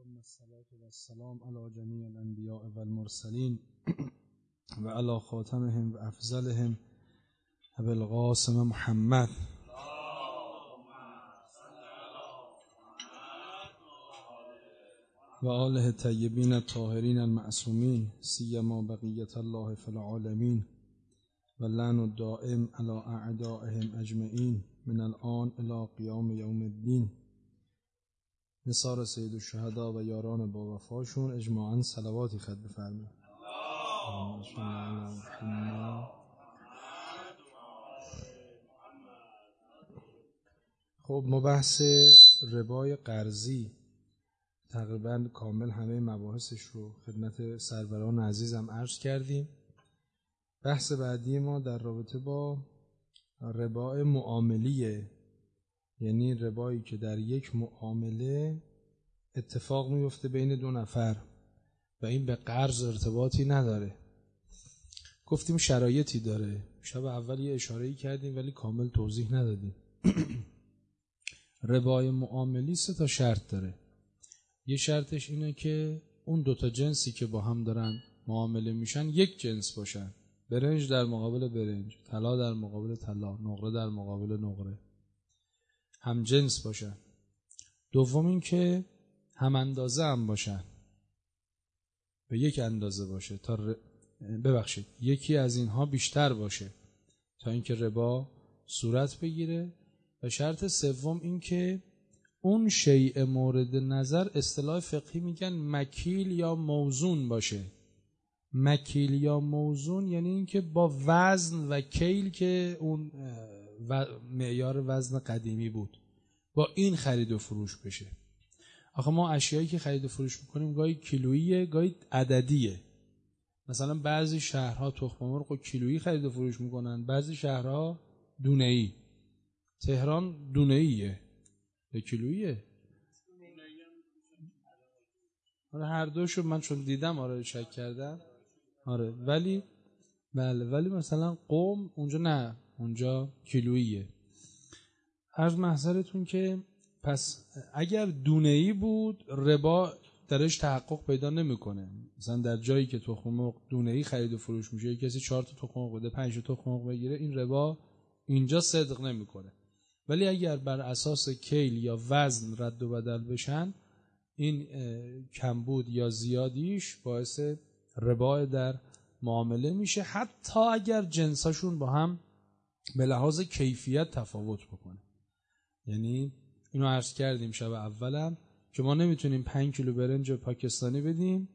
ثم الصلاة والسلام على جميع الأنبياء والمرسلين وعلى خاتمهم وأفضلهم أبي القاسم محمد وآله الطيبين الطاهرين المعصومين سيما بقية الله في العالمين واللعن الدائم على أعدائهم أجمعين من الآن إلى قيام يوم الدين. نثار سید الشهدا و یاران با وفاشون اجماعاً صلواتی خط بفرمایید. خب ما بحث ربای قرضی تقریباً کامل همه مباحثش رو خدمت سروران عزیزم عرض کردیم. بحث بعدی ما در رابطه با ربای معاملیه، یعنی ربایی که در یک معامله اتفاق میفته بین دو نفر و این به قرض ارتباطی نداره. گفتیم شرایطی داره، شب اول یه اشاره‌ای کردیم ولی کامل توضیح ندادیم. ربای معاملی 3 تا شرط داره. یه شرطش اینه که اون 2 تا جنسی که با هم دارن معامله میشن یک جنس باشن، برنج در مقابل برنج، طلا در مقابل طلا، نقره در مقابل نقره، هم جنس باشن. دوم این که هم اندازه هم باشن، به یک اندازه باشه تا یکی از اینها بیشتر باشه تا اینکه ربا صورت بگیره. و شرط سوم این که اون شیء مورد نظر اصطلاح فقهی میگن مکیل یا موزون باشه. مکیل یا موزون یعنی این که با وزن و کیل که اون معیار وزن قدیمی بود با این خرید و فروش بشه. آخه ما اشیایی که خرید و فروش میکنیم گاهی کیلوییه گاهی عددیه. مثلا بعضی شهرها تخم مرغ و کیلویی خرید و فروش میکنن، بعضی شهرها دونه‌ای. تهران دونه‌ایه یا کیلوییه؟ آره هر دوشو من چون دیدم آره شک کردم. آره ولی مثلا قم اونجا نه، اونجا کیلوییه. عرض محضرتون که پس اگر دونه‌ای بود ربا درش تحقق پیدا نمیکنه. مثلا در جایی که تخم مرغ دونه‌ای خرید و فروش میشه، کسی 4 تا تخم مرغ بده 5 تا تخم مرغ بگیره، این ربا اینجا صدق نمیکنه. ولی اگر بر اساس کیل یا وزن رد و بدل بشن، این کمبود یا زیادیش باعث ربا در معامله میشه، حتی اگر جنساشون با هم به لحاظ کیفیت تفاوت بکنه. یعنی اینو عرض کردیم شب اولم که ما نمیتونیم 5 کیلو برنج پاکستانی بدیم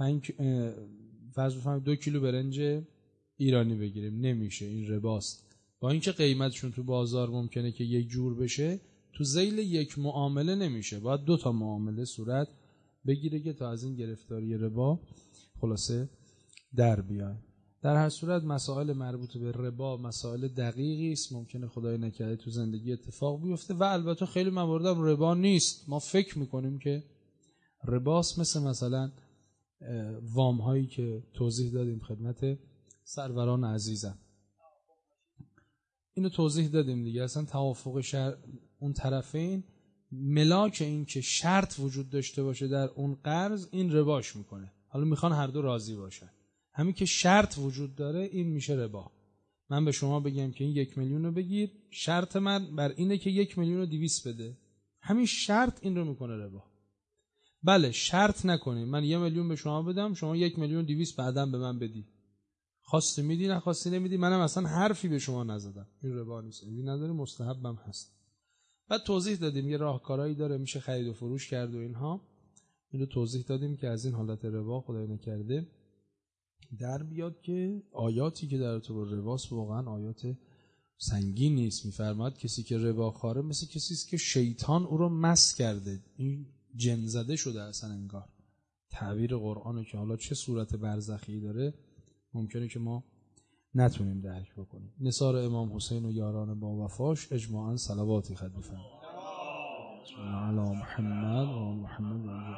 2 کیلو برنج ایرانی بگیریم، نمیشه، این رباست. با اینکه قیمتشون تو بازار ممکنه که یک جور بشه، تو ذیل یک معامله نمیشه، باید 2 تا معامله صورت بگیره که تا از این گرفتاری ربا خلاصه در بیایم. در هر صورت مسائل مربوط به ربا مسائل دقیقی است، ممکنه خدای نکرده تو زندگی اتفاق بیفته و البته خیلی موارد هم ربا نیست. ما فکر میکنیم که رباست، مثلا وام هایی که توضیح دادیم خدمت سروران عزیزم، اینو توضیح دادیم دیگه. اصلا توافق اون طرفین ملاک این که شرط وجود داشته باشه در اون قرض، این رباش میکنه. حالا میخوان هر دو راضی باشن، همین که شرط وجود داره این میشه ربا. من به شما بگم که این 1 میلیون رو بگیر، شرط من بر اینه که 1,200,000 بده، همین شرط این رو میکنه ربا. بله شرط نکنیم من 1 میلیون به شما بدم، شما 1,200,000 بعداً به من بدی، خواستی میدی نخواستی نمیدی، منم اصلا حرفی به شما نزدم، این ربا نیست. این نداره، مستحبم هست. بعد توضیح دادیم یه راهکارایی داره میشه خرید و فروش کرد و اینها، اینو توضیح دادیم که از این حالت ربا خدای نکرده در بیاد که آیاتی که در تو رباست واقعا آیات سنگین نیست. میفرماد کسی که ربا خواره مثل کسی است که شیطان او رو مس کرده، این جن زده شده اصلا انگار. تعبیر قرآنه که حالا چه صورت برزخی داره ممکنه که ما نتونیم درک بکنیم. نثار امام حسین و یاران با وفاش اجماعاً صلواتی خط بفرمایید. علی محمد و محمد.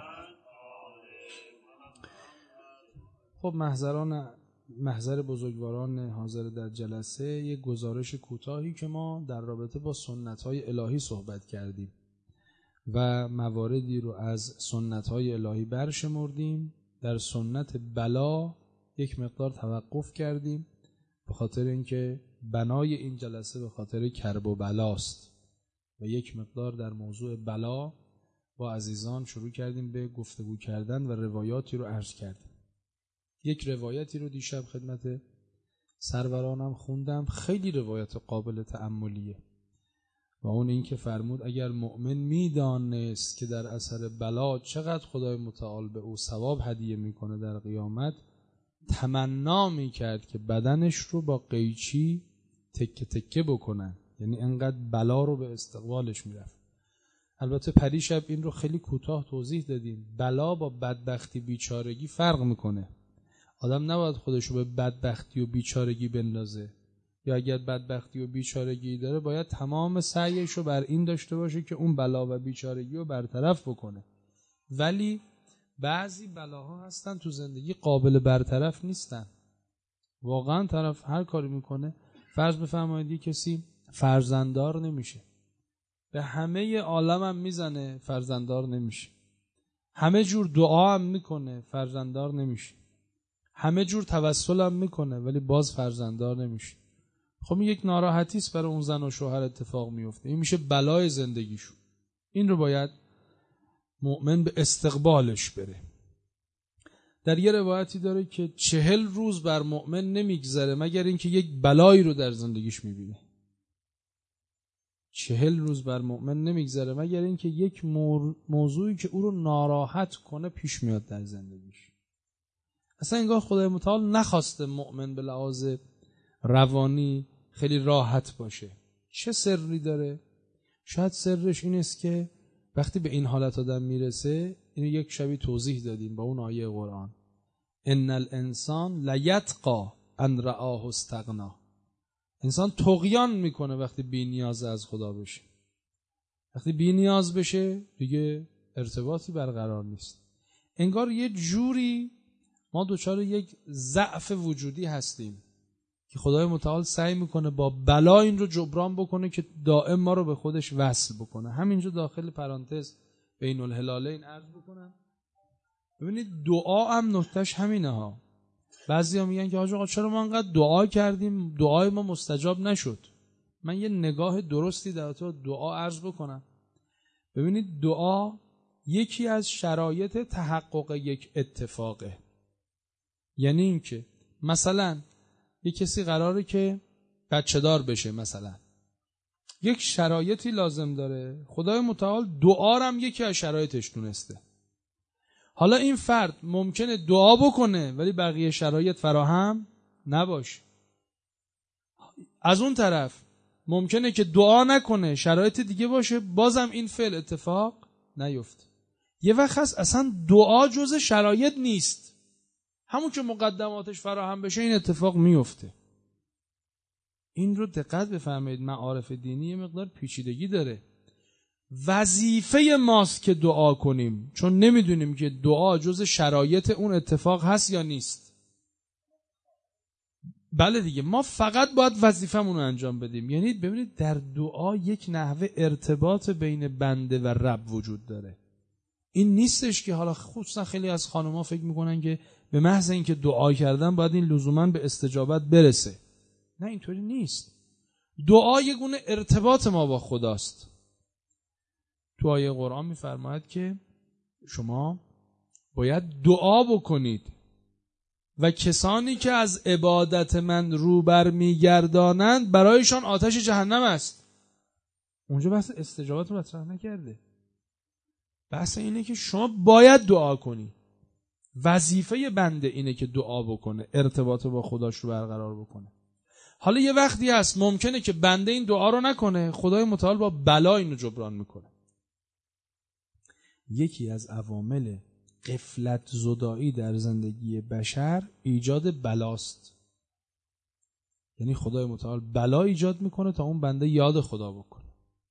خب محضر بزرگواران حاضر در جلسه، یک گزارش کوتاهی که ما در رابطه با سنت‌های الهی صحبت کردیم و مواردی رو از سنت‌های الهی برشمردیم. در سنت بلا یک مقدار توقف کردیم به خاطر اینکه بنای این جلسه به خاطر کرب و بلاست و یک مقدار در موضوع بلا با عزیزان شروع کردیم به گفتگو کردن و روایاتی رو عرض کردیم. یک روایتی رو دیشب خدمت سرورانم خوندم، خیلی روایت قابل تأملیه و اون این که فرمود اگر مؤمن میدانست که در اثر بلا چقدر خدای متعال به او ثواب هدیه میکنه در قیامت، تمنا میکرد که بدنش رو با قیچی تکه تکه بکنن، یعنی انقدر بلا رو به استقبالش میرفت. البته پریشب این رو خیلی کوتاه توضیح دادیم. بلا با بدبختی بیچارگی فرق میکنه. آدم نباید خودش رو به بدبختی و بیچارگی بندازه، یا اگر بدبختی و بیچارگی داره باید تمام سعیش رو بر این داشته باشه که اون بلا و بیچارگی رو برطرف بکنه. ولی بعضی بلاها هستن تو زندگی قابل برطرف نیستن. واقعا طرف هر کاری میکنه، فرض بفرمایید کسی فرزنددار نمیشه، به همه عالم هم میزنه فرزنددار نمیشه، همه جور دعا هم میکنه فرزنددار نمیشه، همه جور توسل هم میکنه ولی باز فرزنددار نمیشه. خب یک ناراحتی است برای اون زن و شوهر اتفاق میفته، این میشه بلای زندگیشون. این رو باید مؤمن به استقبالش بره. در یه روایتی داره که 40 روز بر مؤمن نمیگذره مگر اینکه یک بلایی رو در زندگیش میبینه. 40 روز بر مؤمن نمیگذره مگر اینکه یک موضوعی که او رو ناراحت کنه پیش میاد در زندگیش. اصلا انگار خدای متعال نخواسته مؤمن به لحاظ روانی خیلی راحت باشه. چه سری داره؟ شاید سرش این است که وقتی به این حالت آدم میرسه، اینو یک شبی توضیح دادیم با اون آیه قرآن، ان الانسان لیطغی ان رآه استغنا. انسان طغیان میکنه وقتی بی نیاز از خدا بشه. وقتی بی نیاز بشه دیگه ارتباطی برقرار نیست. انگار یه جوری ما دچار یک ضعف وجودی هستیم که خدای متعال سعی میکنه با بلا این رو جبران بکنه که دائم ما رو به خودش وصل بکنه. همینجا داخل پرانتز بین الهلالین عرض بکنم، ببینید دعا هم نکتهش همینه ها. بعضی ها میگن که حاج آقا چرا ما انقدر دعا کردیم دعای ما مستجاب نشد؟ من یه نگاه درستی در تو دعا عرض بکنم. ببینید دعا یکی از شرایط تحقق یک اتفاقه. یعنی این که مثلا یک کسی قراره که بچه دار بشه، مثلا یک شرایطی لازم داره، خدای متعال دعا هم یکی از شرایطش دونسته. حالا این فرد ممکنه دعا بکنه ولی بقیه شرایط فراهم نباشه. از اون طرف ممکنه که دعا نکنه شرایط دیگه باشه، بازم این فعل اتفاق نیفته. یه وقت هست اصلا دعا جز شرایط نیست، همون که مقدماتش فراهم بشه این اتفاق میفته. این رو دقت بفرمایید، معارف دینی یه مقدار پیچیدگی داره. وظیفه ماست که دعا کنیم، چون نمیدونیم که دعا جز شرایط اون اتفاق هست یا نیست. بله دیگه، ما فقط باید وظیفمون رو انجام بدیم. یعنی ببینید در دعا یک نحوه ارتباط بین بنده و رب وجود داره. این نیستش که حالا خصوصا خیلی از خانم‌ها فکر میکنن که به محض اینکه دعا کردن باید این لزوما به استجابت برسه. نه، اینطوری نیست. دعا یک گونه ارتباط ما با خداست. تو آیه قرآن میفرماید که شما باید دعا بکنید و کسانی که از عبادت من رو بر میگردانند برایشان آتش جهنم است. اونجا بحث استجابت رو مطرح نکرده. بحث اینه که شما باید دعا کنی. وظیفه بنده اینه که دعا بکنه، ارتباط با خداش رو برقرار بکنه. حالا یه وقتی هست ممکنه که بنده این دعا رو نکنه، خدای متعال با بلا اینو جبران میکنه. یکی از عوامل غفلت زدایی در زندگی بشر ایجاد بلاست. یعنی خدای متعال بلا ایجاد میکنه تا اون بنده یاد خدا بکنه.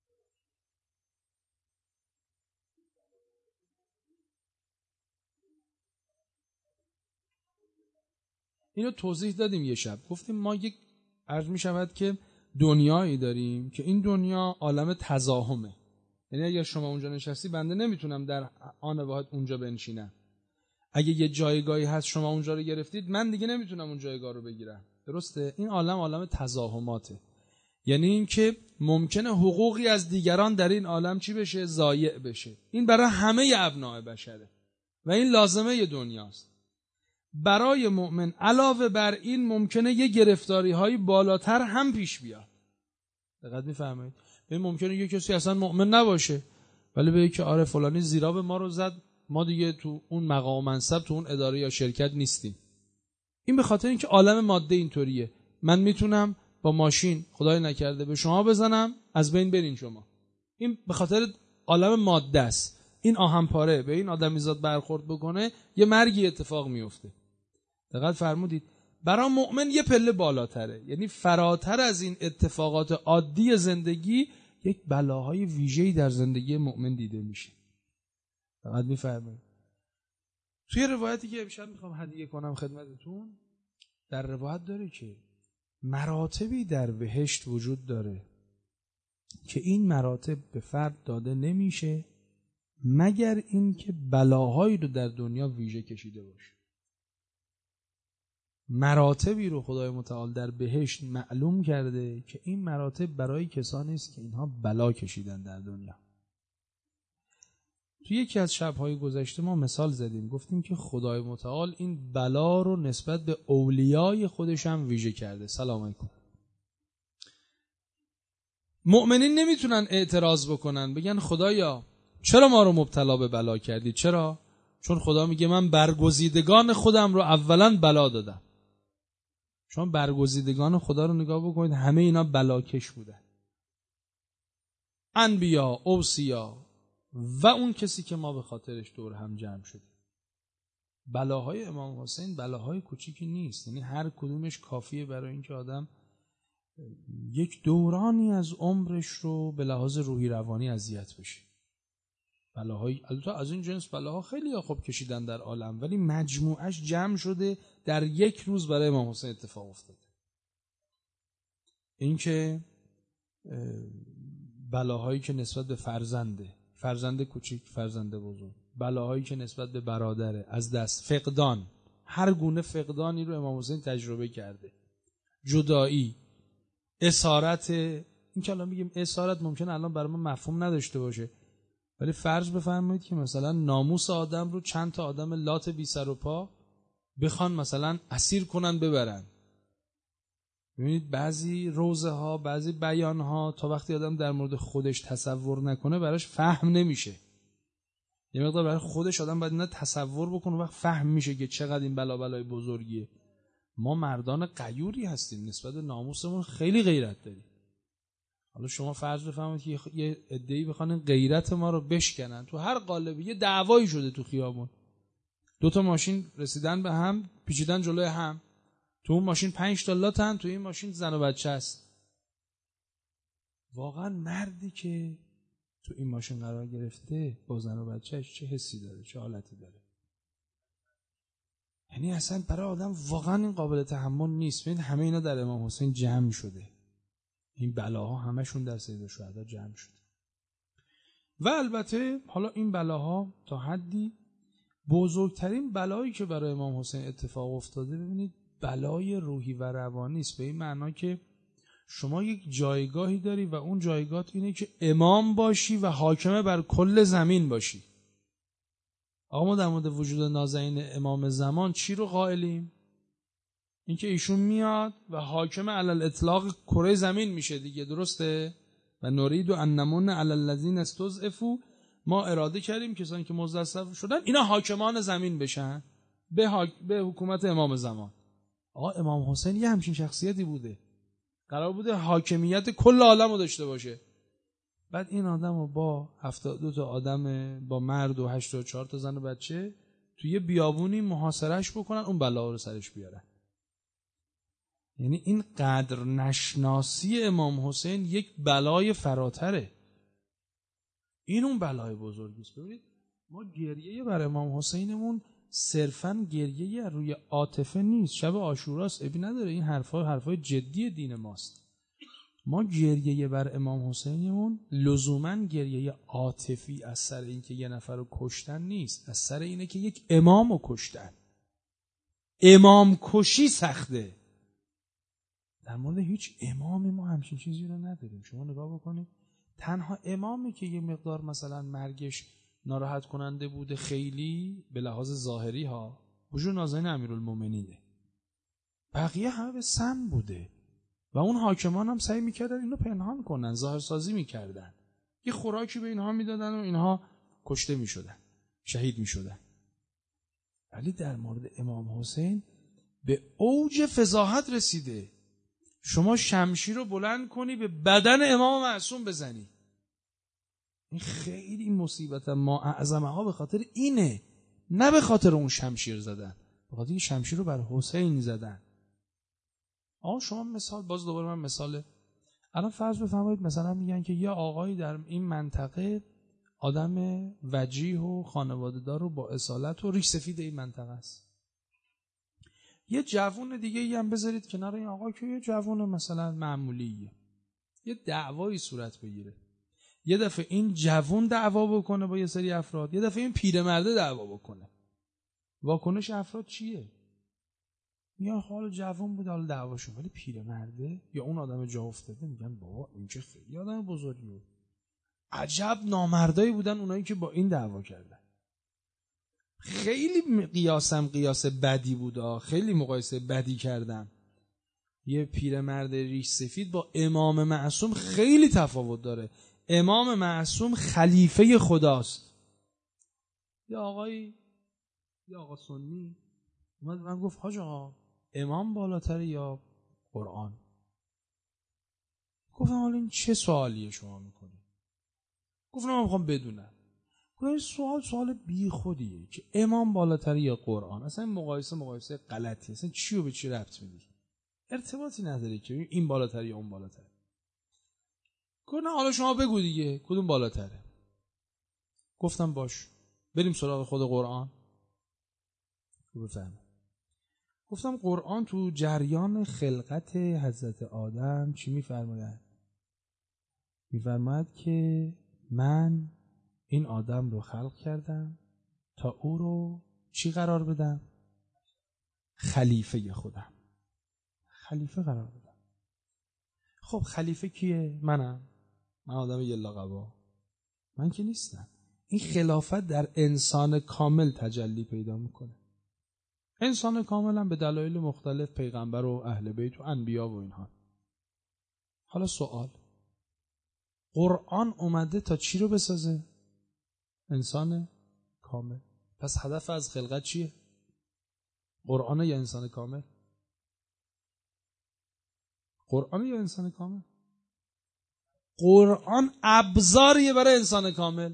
اینو توضیح دادیم یه شب، گفتیم ما یک عرض می شود که دنیایی داریم که این دنیا عالم تزاحمه. یعنی اگر شما اونجا نشستی بنده نمیتونم در آن واحد اونجا بنشینم. اگه یه جایگاهی هست شما اونجا رو گرفتید، من دیگه نمیتونم اون جایگاه رو بگیرم. درسته؟ این عالم تزاحماته. یعنی این که ممکنه حقوقی از دیگران در این عالم چی بشه؟ ضایع بشه. این برای همه ابناء بشره و این لازمه دنیاست. برای مؤمن علاوه بر این ممکنه یه گرفتاری های بالاتر هم پیش بیاد. دقت می‌فرمایید؟ این ممکنه یه کسی اصلا مؤمن نباشه ولی بگه که آره فلانی زیراب ما رو زد، ما دیگه تو اون مقام و منصب تو اون اداره یا شرکت نیستیم. این به خاطر اینکه عالم ماده اینطوریه. من میتونم با ماشین خدای نکرده به شما بزنم، از بین برین شما. این به خاطر عالم ماده است. این آهنپاره به این آدمیزاد برخورد بکنه یه مرگی اتفاق میفته. دقت فرمودید؟ برای مؤمن یه پله بالاتره، یعنی فراتر از این اتفاقات عادی زندگی یک بلاهای ویژه‌ای در زندگی مؤمن دیده میشه. دقت می‌فرمایید؟ توی روایتی که امشب میخوام هدیه کنم خدمتتون، در روایت داره که مراتبی در بهشت وجود داره که این مراتب به فرد داده نمیشه مگر این که بلاهایی رو در دنیا ویژه کشیده باشه. مراتبی رو خدای متعال در بهشت معلوم کرده که این مراتب برای کسانی است که اینها بلا کشیدن در دنیا. توی یکی از شب‌های گذشته ما مثال زدیم، گفتیم که خدای متعال این بلا رو نسبت به اولیای خودش هم ویژه کرده. سلام علیکم. مؤمنین نمیتونن اعتراض بکنن بگن خدایا چرا ما رو مبتلا به بلا کردی؟ چرا؟ چون خدا میگه من برگزیدگان خودم رو اولا بلا دادم. شما برگزیدگان خدا رو نگاه بکنید، همه اینا بلاکش بودن. انبیا، اوصیا و اون کسی که ما به خاطرش دور هم جمع شدیم. بلاهای امام حسین بلاهای کوچیکی نیست، یعنی هر کدومش کافیه برای اینکه آدم یک دورانی از عمرش رو به لحاظ روحی روانی اذیت بشه. بلاهای البته از این جنس بلاها خیلی خوب کشیدن در عالم، ولی مجموعش جمع شده در یک روز برای امام حسین اتفاق افتاده. این بلاهایی که نسبت به فرزند کوچیک، فرزند بزرگ، بلاهایی که نسبت به برادره، از دست، فقدان، هر گونه فقدانی رو امام حسین تجربه کرده. جدایی، اسارت. این که الان میگیم اسارت ممکنه الان برای ما مفهوم نداشته باشه، ولی فرض بفرمایید که مثلا ناموس آدم رو چند تا آدم لات بی سر و پا بخوان مثلا اسیر کنن ببرن. ببینید بعضی روزه ها، بعضی بیان ها تا وقتی آدم در مورد خودش تصور نکنه براش فهم نمیشه. یه مقدار برای خودش آدم باید اینا تصور بکنه و وقت فهم میشه که چقدر این بلای بزرگیه. ما مردان غیوری هستیم، نسبت به ناموسمون خیلی غیرت داریم. حالا شما فرض بفرمایید که یه عده‌ای بخوان غیرت ما رو بشکنن، تو هر قالبی یه دعوایی شده تو خیابون، 2 ماشین رسیدن به هم، پیچیدن جلوی هم، تو اون ماشین 5 تا لاتن، تو این ماشین زن و بچه است. واقعا مردی که تو این ماشین قرار گرفته با زن و بچهش چه حسی داره، چه حالتی داره؟ یعنی اصلا برای آدم واقعا این قابل تحمل نیست. ببین همه اینا در امام حسین جمع شده، این بلاها همشون در سید الشهدا جمع شده. و البته حالا این بلاها تا حدی، بزرگترین بلایی که برای امام حسین اتفاق افتاده ببینید بلای روحی و روانی است، به این معنا که شما یک جایگاهی داری و اون جایگاه اینه که امام باشی و حاکم بر کل زمین باشی. آقا ما در مورد وجود نازنین امام زمان چی رو قائلیم؟ اینکه ایشون میاد و حاکم علی الاطلاق کره زمین میشه دیگه، درسته؟ و نرید ان نمن علی الذین استضعفوا، ما اراده کردیم کسانی که مستضعف شدن اینا حاکمان زمین بشن به حکومت امام زمان. آقا امام حسین یه همچین شخصیتی بوده، قرار بوده حاکمیت کل عالم رو داشته باشه. بعد این آدم رو با 72 تا آدم با مرد و 84 تا زن و بچه توی یه بیابونی محاصرهش بکنن، اون بلا رو سرش بیارن. یعنی این قدر نشناسی امام حسین یک بلای فراتره. این اون بلای بزرگی است. ببینید ما گریه بر امام حسینمون صرفاً گریه روی عاطفه نیست. شب عاشوراست، ابی نداره. این حرفای جدی دین ماست. ما گریه بر امام حسینمون لزوماً گریه عاطفی از سر این که یه نفر رو کشتن نیست، از سر اینه که یک امام رو کشتن. امام کشی سخته. در مورد هیچ امامی ما همچین چیزی رو نداریم. شما نگاه بکنید، تنها امامی که یه مقدار مثلا مرگش ناراحت کننده بوده خیلی به لحاظ ظاهری ها، حضور نازنین امیرالمومنینه. بقیه همه به سم بوده و اون حاکمان هم سعی میکردن اینو پنهان کنن، ظاهرسازی میکردن، یه خوراکی به اینها میدادن و اینها کشته میشدن، شهید میشدن. ولی در مورد امام حسین به اوج فضاحت رسیده. شما شمشیر رو بلند کنی به بدن امام معصوم بزنی. این خیلی مصیبت ما اعظمه ها به خاطر اینه، نه به خاطر اون شمشیر زدن، به خاطر این شمشیر رو بر حسین زدن. شما مثال، باز دوباره من مثال، الان فرض بفرمایید مثلا میگن که یه آقایی در این منطقه آدم وجیه و خانواده دار و با اصالت و ریش سفید این منطقه است. یه جوون دیگه ای هم بذارید کنار این آقا که یه جوون مثلا معمولیه، یه دعوایی صورت بگیره. یه دفعه این جوون دعوا بکنه با یه سری افراد، یه دفعه این پیرمرده دعوا بکنه. واکنش افراد چیه؟ میگن حالا جوون بود حالا دعواشون، ولی پیرمرده یا اون آدم جا افتاده میگن بابا این که خیلی آدم بزرگی بود. عجب نامردایی بودن اونایی که با این دعوا کردن. خیلی قیاس بدی بود، خیلی مقایسه بدی کردم. یه پیرمرد ریش سفید با امام معصوم خیلی تفاوت داره. امام معصوم خلیفه خداست. یه آقا سنی اومد من گفت حاج آقا امام بالاتره یا قرآن؟ گفتم حالا این چه سوالیه شما میکنی؟ گفتم من میخوام بدونم. گفتم سوال بی خودیه که امام بالاتره یا قرآن. اصلا مقایسه غلطیه. اصلا چی رو به چی ربط میدی؟ ارتباطی نداره که این بالاتره یا اون بالاتره. گفتم حالا شما بگو دیگه کدوم بالاتره؟ گفتم باش بریم سراغ خود قرآن. بفهم. گفتم قرآن تو جریان خلقت حضرت آدم چی میفرماید؟ میفرماید که من این آدم رو خلق کردم تا او رو چی قرار بدم؟ خلیفه خودم. خلیفه قرار بدم. خب خلیفه کیه؟ من آدم یلا قبا. من که نیستم. این خلافت در انسان کامل تجلی پیدا میکنه. انسان کامل هم به دلایل مختلف پیغمبر و اهل بیت و انبیا و اینها. حالا سوال، قرآن اومده تا چی رو بسازه؟ انسان کامل. پس هدف از خلقت چیه؟ قرآن یا انسان کامل؟ قرآن یا انسان کامل؟ قرآن ابزاریه برای انسان کامل.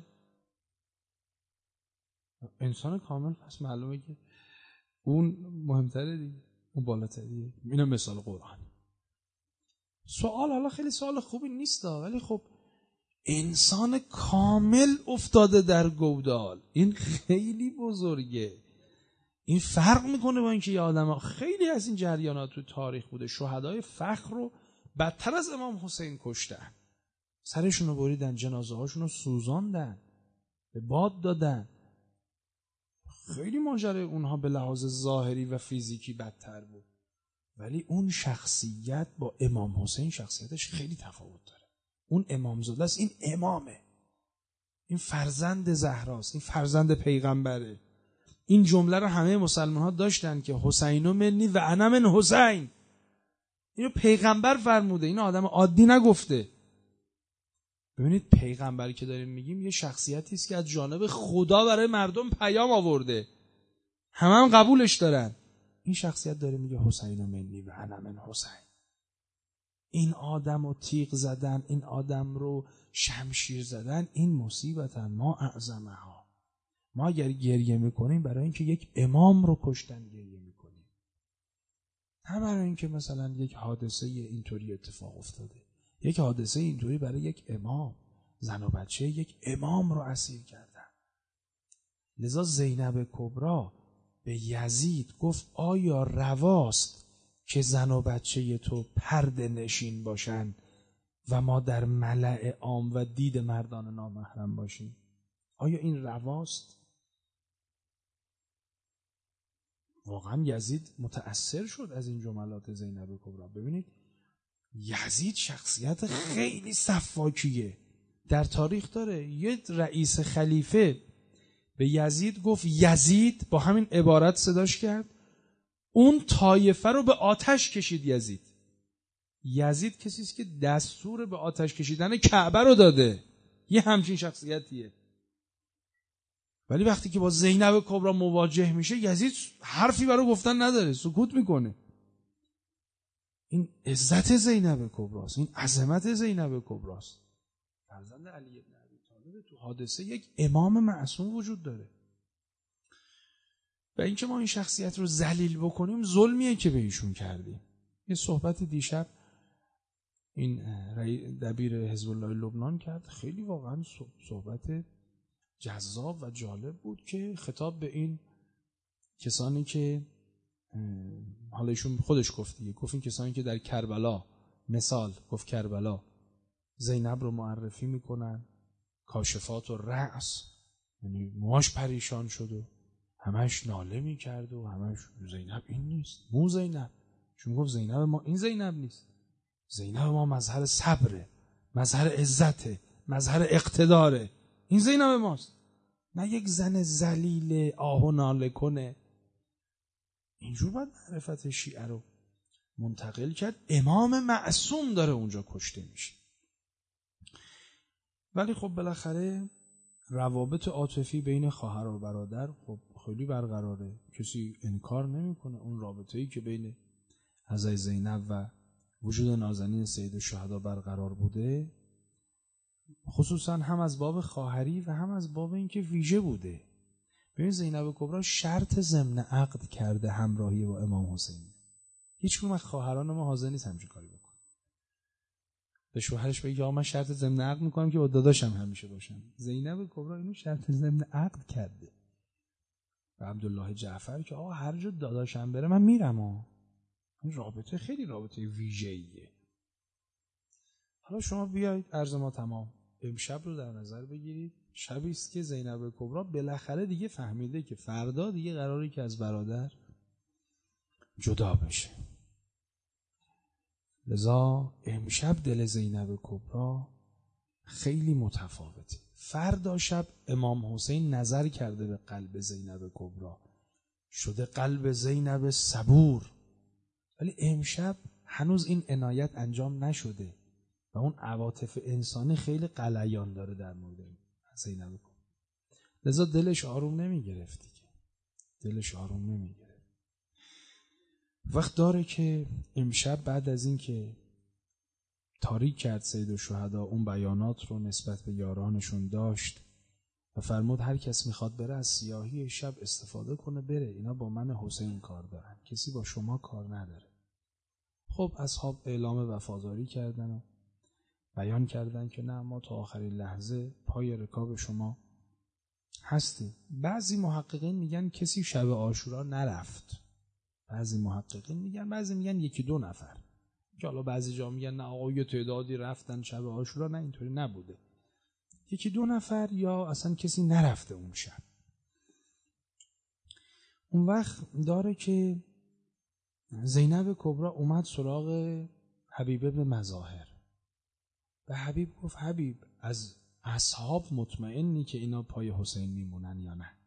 انسان کامل پس معلومه که اون مهمتره دیگه، اون بالاتره دیگه. اینه مثال قرآن. سوال، حالا خیلی سوال خوبی نیست ولی خب انسان کامل افتاده در گودال، این خیلی بزرگه. این فرق میکنه با اینکه یه آدم، خیلی از این جریانات تو تاریخ بوده شهدای فخر رو بدتر از امام حسین کشتن، سرشون رو بریدن، جنازه هاشون رو سوزاندن، به باد دادن. خیلی ماجرای اونها به لحاظ ظاهری و فیزیکی بدتر بود، ولی اون شخصیت با امام حسین شخصیتش خیلی تفاوت داره. اون امامزاده است، این امامه، این فرزند زهراست، این فرزند پیغمبره. این جمله رو همه مسلمان ها داشتن که حسین منی و انا من حسین. اینو پیغمبر فرموده، اینو آدم عادی نگفته. ببینید پیغمبری که داریم میگیم یه شخصیتی است که از جانب خدا برای مردم پیام آورده، هم قبولش دارن. این شخصیت داره میگه حسین منی و انا من حسین. این آدم رو تیغ زدن، این آدم رو شمشیر زدن، این مصیبتن. ما اعظمه ها، ما اگر گریه میکنیم برای اینکه یک امام رو کشتن گریه میکنیم، نه برای اینکه مثلا یک حادثه اینطوری اتفاق افتاده. یک حادثه اینطوری برای یک امام، زن و بچه یک امام رو اسیر کردن. لذا زینب کبرا به یزید گفت آیا رواست که زن و بچه تو پرده نشین باشن و ما در ملأ عام و دید مردان نامحرم باشیم؟ آیا این رواست؟ واقعا یزید متأثر شد از این جملات زینب کبری. ببینید یزید شخصیت خیلی سفاکیه، در تاریخ داره. یه رئیس خلیفه به یزید گفت یزید، با همین عبارت صداش کرد، اون طایفه رو به آتش کشید. یزید کسی است که دستور به آتش کشیدن کعبه رو داده، یه همچین شخصیتیه. ولی وقتی که با زینب کبری مواجه میشه، یزید حرفی برای گفتن نداره، سکوت میکنه. این عزت زینب کبری است، این عظمت زینب کبری است. فرزند علی بن ابی طالب، تو حادثه یک امام معصوم وجود داره. و اینکه ما این شخصیت رو ذلیل بکنیم ظلمیه که به ایشون کردیم. یه صحبت دیشب این دبیر حزب الله لبنان کرد، خیلی واقعا صحبت جذاب و جالب بود، که خطاب به این کسانی که حالا ایشون خودش گفت این کسانی که در کربلا، مثال گفت کربلا، زینب رو معرفی میکنن، کاشفات و رأس، یعنی موهاش پریشان شد و همش ناله میکرد و همش زینب این نیست، مو زینب، چون گفت زینب ما این زینب نیست، زینب ما مظهر صبره، مظهر عزته، مظهر اقتداره، این زینب ماست، نه یک زن ذلیل آه و ناله کنه. اینجور باید معرفت شیعه رو منتقل کرد. امام معصوم داره اونجا کشته میشه. ولی خب بالاخره روابط عاطفی بین خواهر و برادر خب خیلی برقراره، کسی انکار نمیکنه. اون رابطه‌ای که بین حضرت زینب و وجود نازنین سید الشهدا برقرار بوده، خصوصا هم از باب خواهری و هم از باب اینکه ویژه بوده. ببین زینب کبری شرط ضمن عقد کرده همراهی با امام حسین. هیچ کدوم از خواهران ما حاضر نیست همچین کاری بکنه. به شوهرش بگه آقا من شرط ضمن عقد میکنم که با داداشم همیشه باشم. زینب کبری اینو شرط ضمن عقد کرده. و عبدالله جعفر که آقا هر جا داداشم بره من میرم. این رابطه خیلی رابطه ویژه‌ایه. حالا شما بیایید، عرض ما تمام، امشب رو در نظر بگیرید. شبی است که زینب کبری بالاخره دیگه فهمیده که فردا دیگه قراره که از برادر جدا بشه. لذا امشب دل زینب کبری خیلی متفاوته. فردا شب امام حسین نظر کرده به قلب زینب کبری، شده قلب زینب صبور. ولی امشب هنوز این عنایت انجام نشده و اون عواطف انسانی خیلی غلیان داره در مورد زینب کبری. لذا دلش آروم نمی گرفتی که دلش آروم نمی گرفت. وقت داره که امشب بعد از این که تاریک کرد سید الشهدا، اون بیانات رو نسبت به یارانشون داشت و فرمود هر کس میخواد بره از سیاهی شب استفاده کنه بره، اینا با من حسین کار دارن، کسی با شما کار نداره. خب اصحاب اعلام وفاداری کردن و بیان کردن که نه، ما تا آخرین لحظه پای رکاب شما هستیم. بعضی محققین میگن کسی شب عاشورا نرفت، بعضی محققین میگن، بعضی میگن یکی دو نفر، که حالا بعضی جا میگن نه آقا یه تعدادی رفتن شب عاشورا. نه، اینطوری نبوده، یکی دو نفر یا اصلا کسی نرفته اون شب. اون وقت داره که زینب کبری اومد سراغ حبیب ابن مظاهر و حبیب گفت حبیب از اصحاب مطمئنی که اینا پای حسین میمونن یا نه؟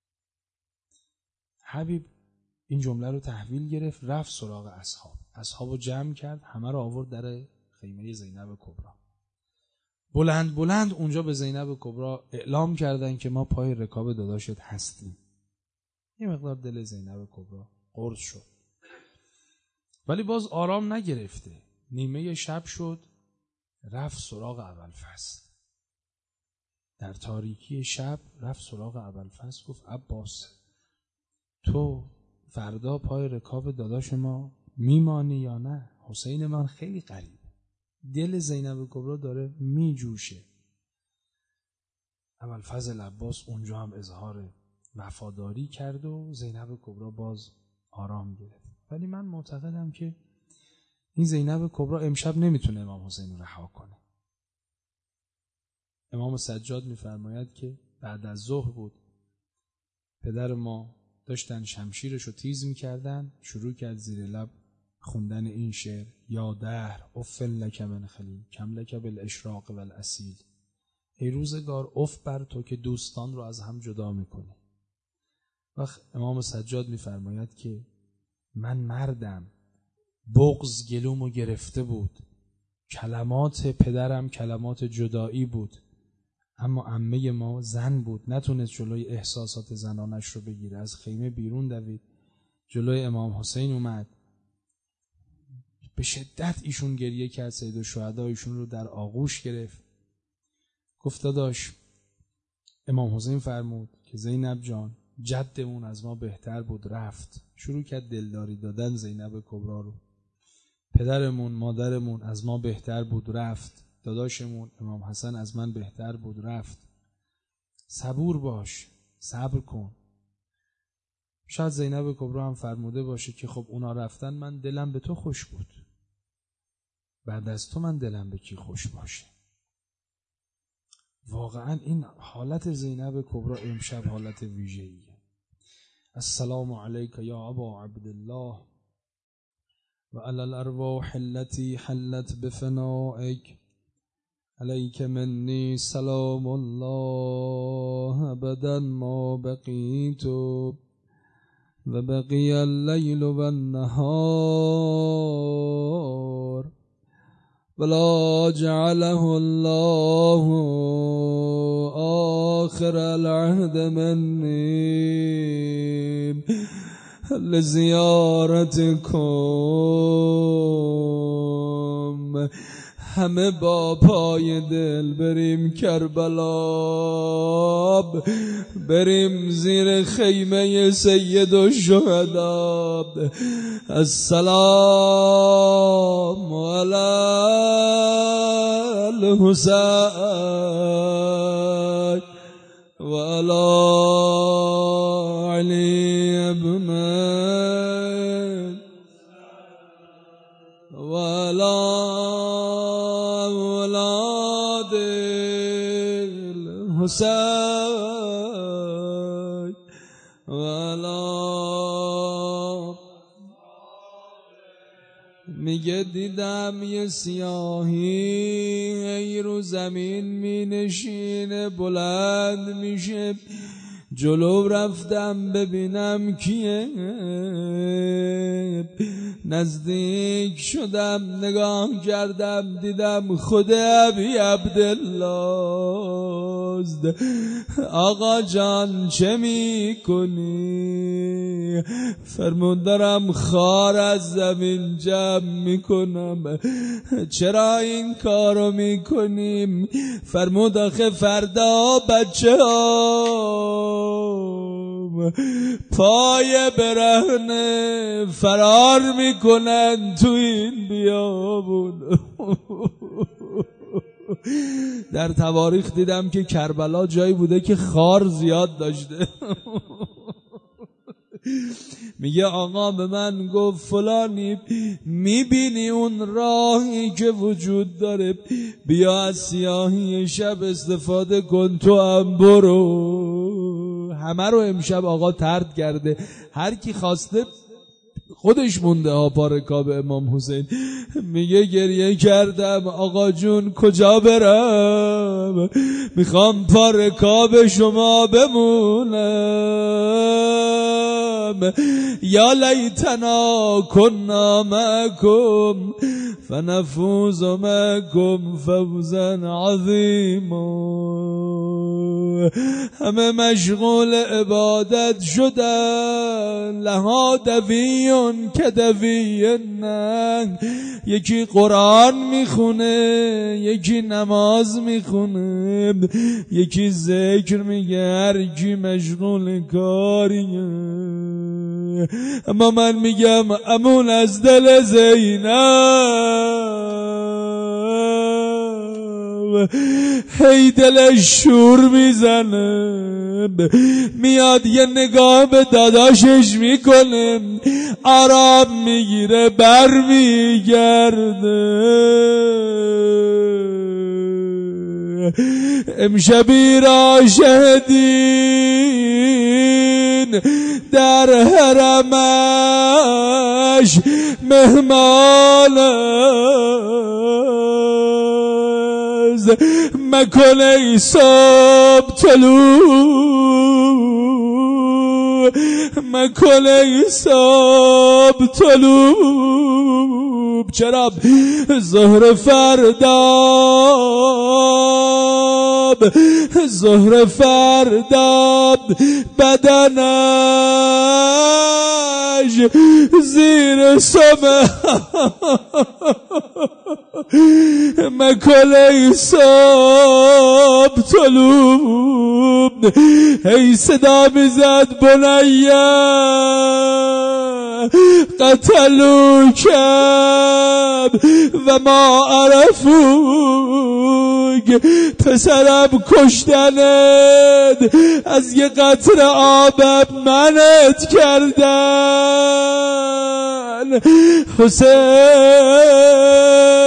حبیب این جمله رو تحویل گرفت، رفت سراغ اصحابو جمع کرد، همه رو آورد در خیمه زینب کبری. بلند بلند اونجا به زینب کبری اعلام کردن که ما پای رکاب داداشت هستیم. یه مقدار دل زینب کبری قرص شد، ولی باز آرام نگرفته. نیمه شب شد، رفت سراغ ابوالفضل. در تاریکی شب رفت سراغ ابوالفضل، گفت عباس تو فردا پای رکاب داداش ما میمانی یا نه؟ حسین من خیلی قریب، دل زینب کبری داره میجوشه. ابوالفضل عباس اونجا هم اظهار وفاداری کرد و زینب کبری باز آرام گرفت. ولی من معتقدم که این زینب کبرا امشب نمیتونه امام حسین رها کنه. امام سجاد میفرماید که بعد از ظهر بود، پدر ما داشتن شمشیرش رو تیز میکردن، شروع کرد زیر لب خوندن این شعر: یا دهر افل لک من خلیل کم لک بالاشراق والاصیل. ای روزگار اف بر تو که دوستان رو از هم جدا میکنی. وقت امام سجاد میفرماید که من مردم، بغض گلومو گرفته بود، کلمات پدرم کلمات جدایی بود، اما عمه ما زن بود، نتونست جلوی احساسات زنانش رو بگیره. از خیمه بیرون دوید، جلوی امام حسین اومد، به شدت ایشون گریه کرد، سید الشهدا ایشون رو در آغوش گرفت، گفت داداش. امام حسین فرمود که زینب جان، جدمون از ما بهتر بود رفت. شروع کرد دلداری دادن زینب کبرا رو. پدرمون مادرمون از ما بهتر بود رفت، داداشمون امام حسن از من بهتر بود رفت. صبور باش، صبر کن. شاید زینب کبرا هم فرموده باشه که خب اونا رفتن، من دلم به تو خوش بود، بعد از تو من دلم به کی خوش باشه. واقعا این حالت زینب کبرا امشب حالت ویژه‌ایه. السلام علیک یا ابا عبدالله و علی الارواح التي حلت بفنائک، علیک منی سلام الله ابدا ما بقیت و بقی اللیل و النهار ولا جعله الله آخر العهد منی لزیارتکم. همه با پای دل بریم کربلا، بریم زیر خیمه سید الشهدا. السلام علی الحسین و علی علی ابن و علی اولاد الحسین و علی. میگه دیدم یه سیاهی ای رو زمین می نشینه، بلند میشه، جلو رفتم ببینم کیه، نزدیک شدم نگاه کردم دیدم خود ابی عبدالله است. آقا جان چه می کنی؟ فرمود دارم خار از زمین جمع می کنم. چرا این کارو می کنیم؟ فرمود آخه فردا بچه پای برهنه فرار میکنن تو این بیابون. در تواریخ دیدم که کربلا جایی بوده که خار زیاد داشته. میگه آقا به من گفت فلانی میبینی اون راهی که وجود داره، بیا از سیاهی شب استفاده کن، تو هم برو. همه رو امشب آقا طرد کرده، هر کی خواسته خودش مونده ها پا رکاب امام حسین. میگه گریه کردم آقا جون کجا برم، میخوام پا رکاب شما بمونم. یا لیتنا کنا معکم فنفوز معکم فوزا عظیما. همه مشغول عبادت شدن، لها دویون که دوی ننگ. یکی قرآن میخونه، یکی نماز میخونه، یکی ذکر میگه، هر کی مشغول کاریه. اما من میگم امون از دل زینب هی دلش شور میزنه، میاد یه نگاه به داداشش میکنه، آرام میگیره، بر میگرده. امشبی را شهدین در حرمش مهمان است، مکن ای صبح طلوع، مکن ای صبح طلوع. چرا؟ ظهر فرداب، ظهر فرداب بدنش زیر سمه مکل ای صبح طلوع. ای صدا میزد بنیه قتلوک و ما عرفوک، پسرم کشتنت، از یه قطره آب منت کردن. حسین